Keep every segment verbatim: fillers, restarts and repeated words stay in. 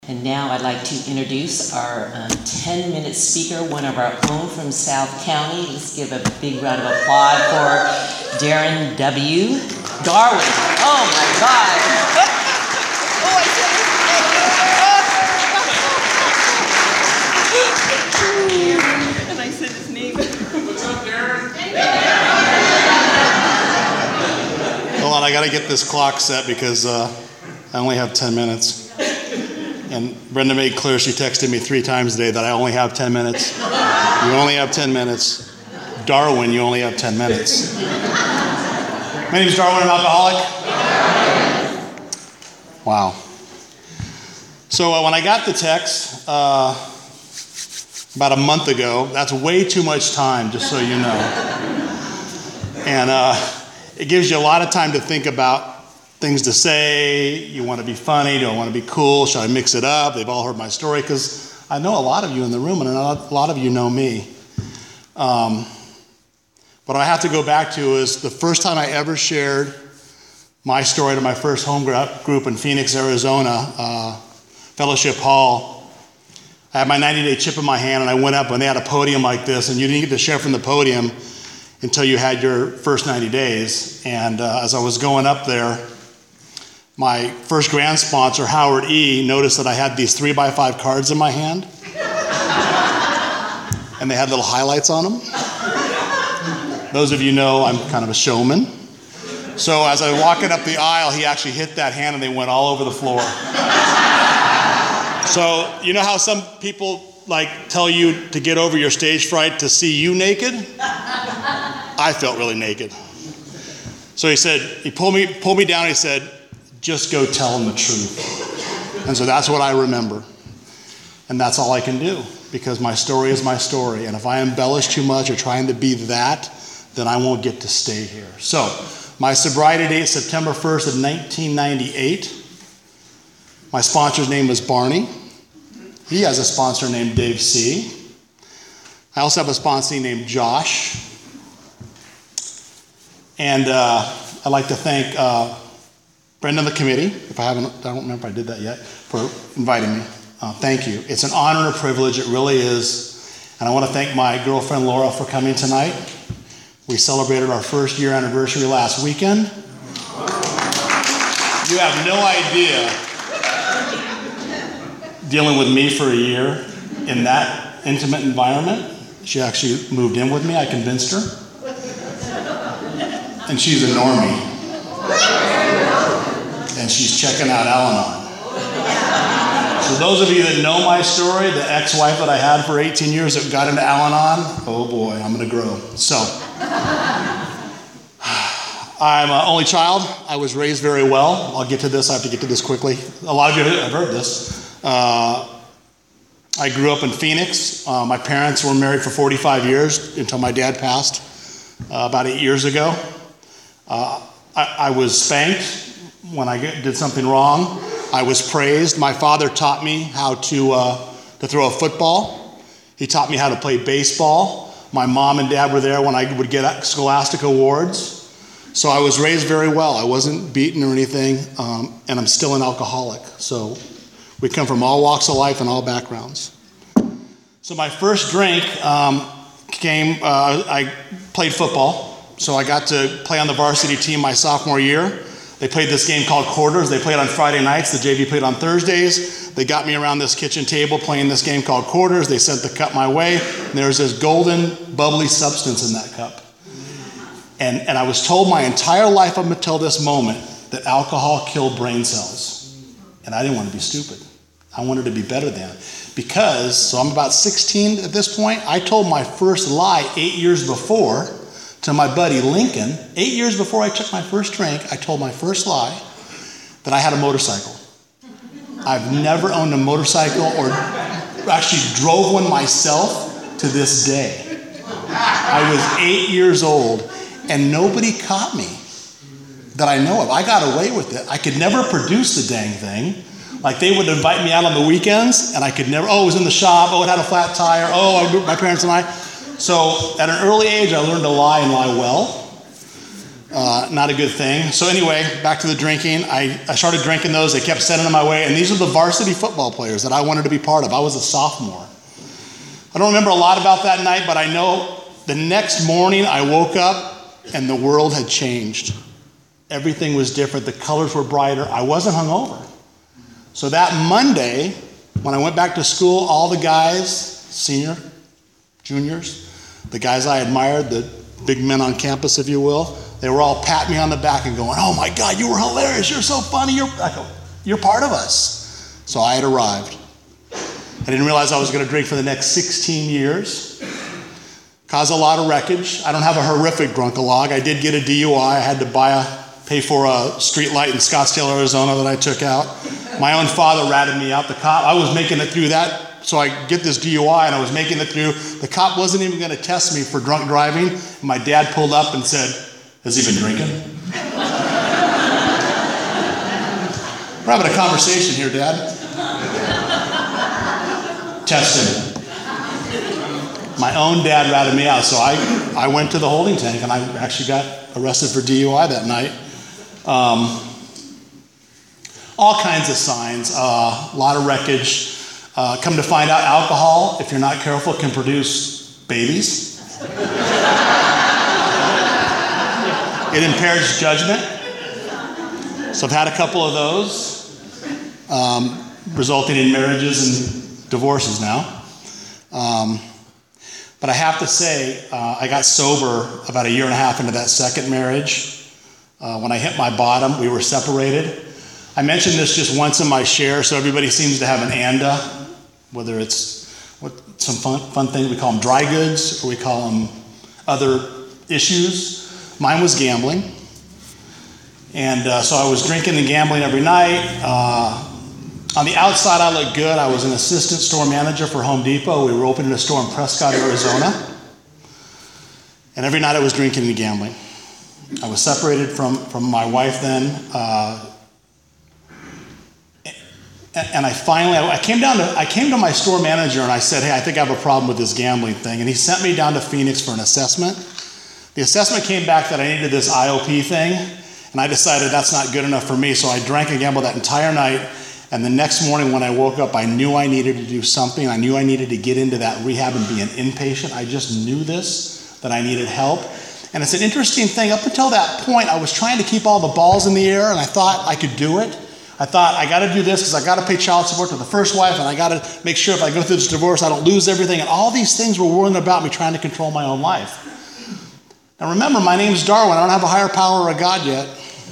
And now I'd like to introduce our um, ten-minute speaker, one of our own from South County. Let's give a big round of applause for Darren W. Darwin. Oh my God. Oh, I said his name. And I said his name. What's up, Darren? Hold on, I gotta get this clock set because uh, I only have ten minutes. And Brenda made clear, she texted me three times today that I only have ten minutes. You only have ten minutes. Darwin, you only have ten minutes. My name is Darwin, I'm an alcoholic. Wow. So uh, when I got the text uh, about a month ago, that's way too much time, just so you know. And uh, it gives you a lot of time to think about things to say. You want to be funny, do I want to be cool, should I mix it up? They've all heard my story, because I know a lot of you in the room, and a lot of you know me. Um, what I have to go back to is the first time I ever shared my story to my first home group in Phoenix, Arizona, uh, Fellowship Hall. I had my ninety-day chip in my hand, and I went up, and they had a podium like this, and you didn't get to share from the podium until you had your first ninety days. And uh, as I was going up there, my first grant sponsor, Howard E., noticed that I had these three by five cards in my hand. And they had little highlights on them. Those of you know I'm kind of a showman. So as I was walking up the aisle, he actually hit that hand and they went all over the floor. So you know how some people like tell you to get over your stage fright to see you naked? I felt really naked. So he said, he pulled me, pulled me down and he said, just go tell them the truth. And so that's what I remember. And that's all I can do, because my story is my story. And if I embellish too much or trying to be that, then I won't get to stay here. So my sobriety date is September first of nineteen ninety-eight. My sponsor's name was Barney. He has a sponsor named Dave C. I also have a sponsor named Josh. And uh, I'd like to thank uh, Brenda and the committee, if I haven't, I don't remember if I did that yet, for inviting me. Uh, thank you. It's an honor and a privilege, it really is. And I want to thank my girlfriend Laura for coming tonight. We celebrated our first year anniversary last weekend. You have no idea, dealing with me for a year in that intimate environment. She actually moved in with me, I convinced her. And she's a normie. And she's checking out Al-Anon. So those of you that know my story, the ex-wife that I had for eighteen years that got into Al-Anon, oh boy, I'm going to grow. So, I'm an only child. I was raised very well. I'll get to this. I have to get to this quickly. A lot of you have heard this. Uh, I grew up in Phoenix. Uh, my parents were married for forty-five years until my dad passed uh, about eight years ago. Uh, I, I was spanked when I did something wrong. I was praised. My father taught me how to uh, to throw a football. He taught me how to play baseball. My mom and dad were there when I would get Scholastic awards. So I was raised very well. I wasn't beaten or anything, um, and I'm still an alcoholic. So we come from all walks of life and all backgrounds. So my first drink um, came, uh, I played football. So I got to play on the varsity team my sophomore year. They played this game called Quarters. They played on Friday nights. The J V played on Thursdays. They got me around this kitchen table playing this game called Quarters. They sent the cup my way. And there was this golden, bubbly substance in that cup. And, and I was told my entire life up until this moment that alcohol killed brain cells. And I didn't want to be stupid. I wanted to be better than. Because, so I'm about sixteen at this point, I told my first lie eight years before to my buddy Lincoln. Eight years before I took my first drink, I told my first lie that I had a motorcycle. I've never owned a motorcycle or actually drove one myself to this day. I was eight years old and nobody caught me that I know of. I got away with it. I could never produce the dang thing. Like they would invite me out on the weekends and I could never, oh, it was in the shop, oh, it had a flat tire, oh, my parents and I. So at an early age, I learned to lie and lie well. Uh, not a good thing. So anyway, back to the drinking. I, I started drinking those. They kept sending them my way. And these are the varsity football players that I wanted to be part of. I was a sophomore. I don't remember a lot about that night, but I know the next morning I woke up and the world had changed. Everything was different. The colors were brighter. I wasn't hungover. So that Monday, when I went back to school, all the guys, senior, juniors, the guys I admired, the big men on campus, if you will, they were all patting me on the back and going, "Oh my God, you were hilarious. You're so funny. You're, I go, you're part of us." So I had arrived. I didn't realize I was going to drink for the next sixteen years. Caused a lot of wreckage. I don't have a horrific drunk-a-log. I did get a D U I. I had to buy a, pay for a street light in Scottsdale, Arizona that I took out. My own father ratted me out. The cop, I was making it through that. So I get this D U I and I was making it through. The cop wasn't even going to test me for drunk driving. And my dad pulled up and said, "Has he been drinking?" We're having a conversation here, Dad. Tested. My own dad ratted me out, so I, I went to the holding tank and I actually got arrested for D U I that night. Um, all kinds of signs, uh, a lot of wreckage. Uh, come to find out, alcohol, if you're not careful, can produce babies. It impairs judgment. So I've had a couple of those, um, resulting in marriages and divorces now. Um, but I have to say, uh, I got sober about a year and a half into that second marriage. Uh, when I hit my bottom, we were separated. I mentioned this just once in my share, so everybody seems to have an ANDA, whether it's what, some fun, fun things, we call them dry goods, or we call them other issues. Mine was gambling. And uh, so I was drinking and gambling every night. Uh, on the outside, I looked good. I was an assistant store manager for Home Depot. We were opening a store in Prescott, Arizona. And every night I was drinking and gambling. I was separated from, from my wife then. Uh, and I finally, I came down to, I came to my store manager and I said, "Hey, I think I have a problem with this gambling thing." And he sent me down to Phoenix for an assessment. The assessment came back that I needed this I O P thing. And I decided that's not good enough for me. So I drank and gambled that entire night. And the next morning when I woke up, I knew I needed to do something. I knew I needed to get into that rehab and be an inpatient. I just knew this, that I needed help. And it's an interesting thing. Up until that point, I was trying to keep all the balls in the air, and I thought I could do it. I thought, I got to do this because I got to pay child support to the first wife, and I got to make sure if I go through this divorce, I don't lose everything. And all these things were whirling about me trying to control my own life. Now remember, my name's Darwin. I don't have a higher power or a God yet.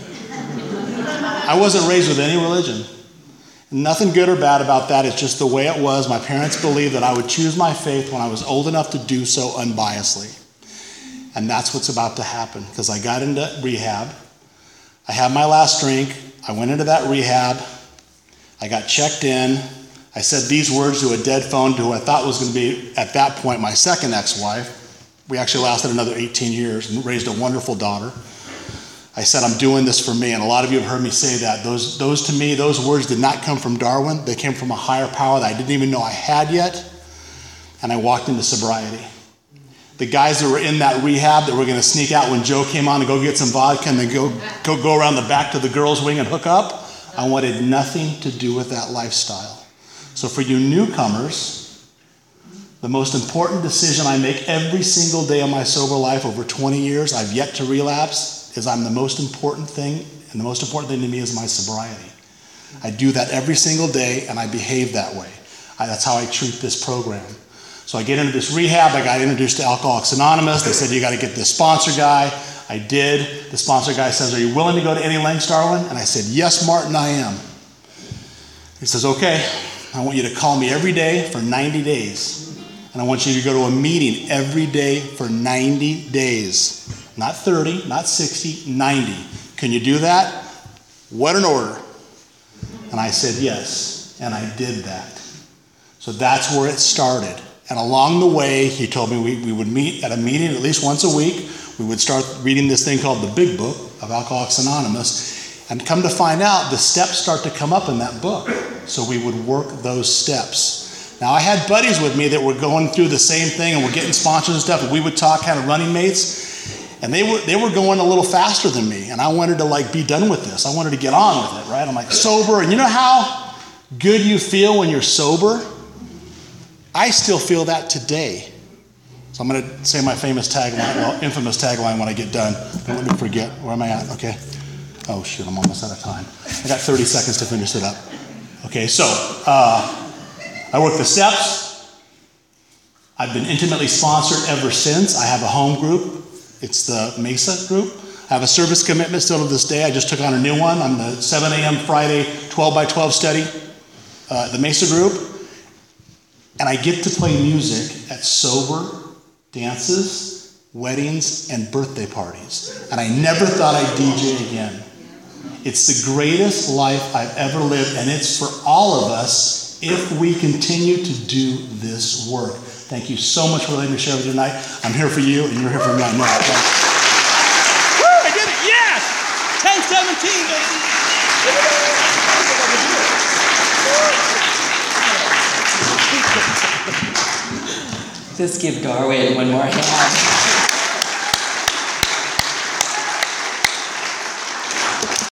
I wasn't raised with any religion. Nothing good or bad about that. It's just the way it was. My parents believed that I would choose my faith when I was old enough to do so unbiasedly. And that's what's about to happen, because I got into rehab. I had my last drink. I went into that rehab. I got checked in. I said these words to a dead phone to who I thought was going to be, at that point, my second ex-wife. We actually lasted another eighteen years and raised a wonderful daughter. I said, "I'm doing this for me." And a lot of you have heard me say that. Those, those to me, those words did not come from Darwin. They came from a higher power that I didn't even know I had yet. And I walked into sobriety. The guys that were in that rehab that were going to sneak out when Joe came on to go get some vodka and then go, go, go around the back to the girls' wing and hook up, I wanted nothing to do with that lifestyle. So for you newcomers, the most important decision I make every single day of my sober life over twenty years, I've yet to relapse, is I'm the most important thing, and the most important thing to me is my sobriety. I do that every single day, and I behave that way. I, that's how I treat this program. So I get into this rehab. I got introduced to Alcoholics Anonymous. They said, "You got to get this sponsor guy." I did. The sponsor guy says, "Are you willing to go to any lengths, Darwin?" And I said, "Yes, Martin, I am." He says, "Okay, I want you to call me every day for ninety days. And I want you to go to a meeting every day for ninety days. Not thirty, not sixty, ninety. Can you do that?" What an order. And I said yes, and I did that. So that's where it started. And along the way, he told me we, we would meet at a meeting at least once a week. We would start reading this thing called the Big Book of Alcoholics Anonymous. And come to find out, the steps start to come up in that book. So we would work those steps. Now, I had buddies with me that were going through the same thing and were getting sponsors and stuff, and we would talk, kind of running mates. And they were they were going a little faster than me, and I wanted to like be done with this. I wanted to get on with it, right? I'm like sober, and you know how good you feel when you're sober? I still feel that today. So I'm gonna say my famous tagline, well, infamous tagline when I get done. Don't let me forget. Where am I at? Okay. Oh shoot, I'm almost out of time. I got thirty seconds to finish it up. Okay, so uh, I work the steps. I've been intimately sponsored ever since. I have a home group. It's the Mesa group. I have a service commitment still to this day. I just took on a new one. I'm the seven a.m. Friday twelve by twelve study, uh, the Mesa group. And I get to play music at sober dances, weddings, and birthday parties. And I never thought I'd D J again. It's the greatest life I've ever lived, and it's for all of us if we continue to do this work. Thank you so much for letting me share with you tonight. I'm here for you, and you're here for me. I know. Woo! I did it! Yes! ten seventeen, Just give Darwin one more hand.